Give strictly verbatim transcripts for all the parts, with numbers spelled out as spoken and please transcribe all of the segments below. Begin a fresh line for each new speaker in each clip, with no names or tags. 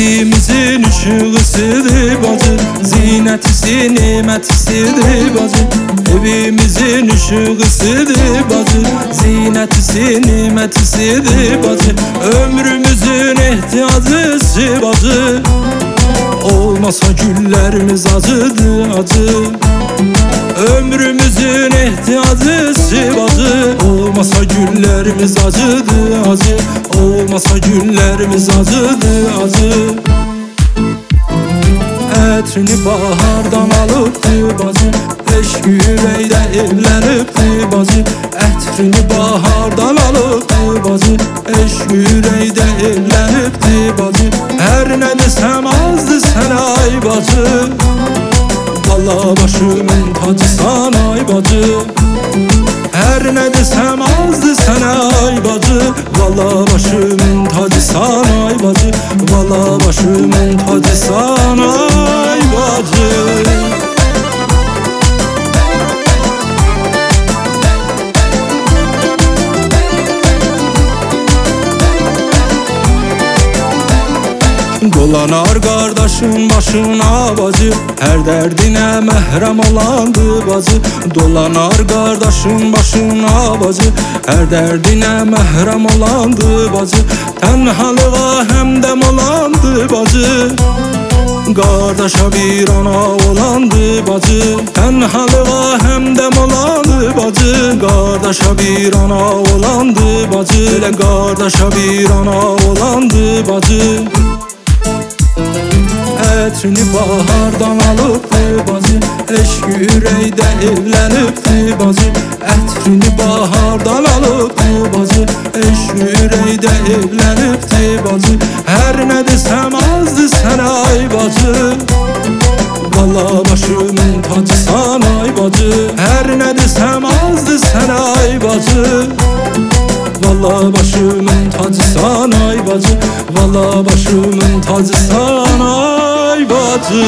Evimizin ışığısıdır bacı, zinetisi nimetisidir bacı. Evimizin ışığısıdır bacı, zinetisi nimetisidir bacı. Ömrümüzün ihtiyacısı bacı, olmasa güllerimiz acıdı acı. Ömrümüzün ihtiyacısı bacı, olmasa güllerimiz acıdı acı. Olmasa güllerimiz acıdı acı. Etrini bahardan alıptı bacı, eşk yüreğde evlenipti bacı. Etrini bahardan alıptı bacı, eşk yüreğde evlenipti bacı. Her ne desem azdı sen ay bacı, valla başımın tacısan ay bacı. Her ne desem azdı sen ay bacı, valla başımın tacısan ay bacı. Valla başımın tacısan ay bacı. Dolanar kardeşin başına bacı, her derdine mehrem olandı bacı. Dolanar kardeşin başına bacı, her derdine mehrem olandı bacı. Tenhalığa hemdem olandı bacı, kardeşe bir ana olandı bacı. Tenhalığa hemdem olandı bacı, kardeşe bir ana olandı bacı. Elə kardeşe bir ana olandı bacı. Etrini bahardan alıptı bacı, eşk yüreğde evlenipti bacı. Etrini bahardan alıptı bacı, eşk yüreğde evlenipti bacı. Her ne desem azdı sen ay bacı, valla başımın tacısan ay bacı. Her ne desem azdı sen ay bacı, valla başımın tacısan ay bacı. Valla başımın tacısan ay bacı.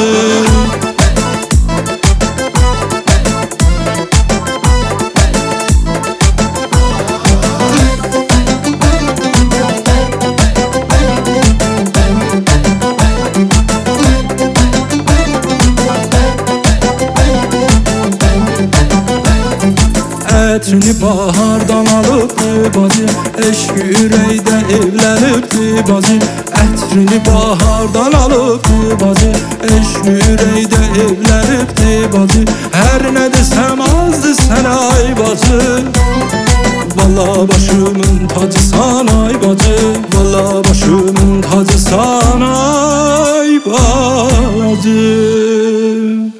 Etrini bahardan alıptı bacı, eşk yüreğde evlenipti bacı. Etrini bahardan alıptı bacı, eşk yüreğde evlenipti bacı. Her ne desem azdı sen ay bacı, valla başımın tacısan ay bacı. Valla başımın tacısan ay bacı.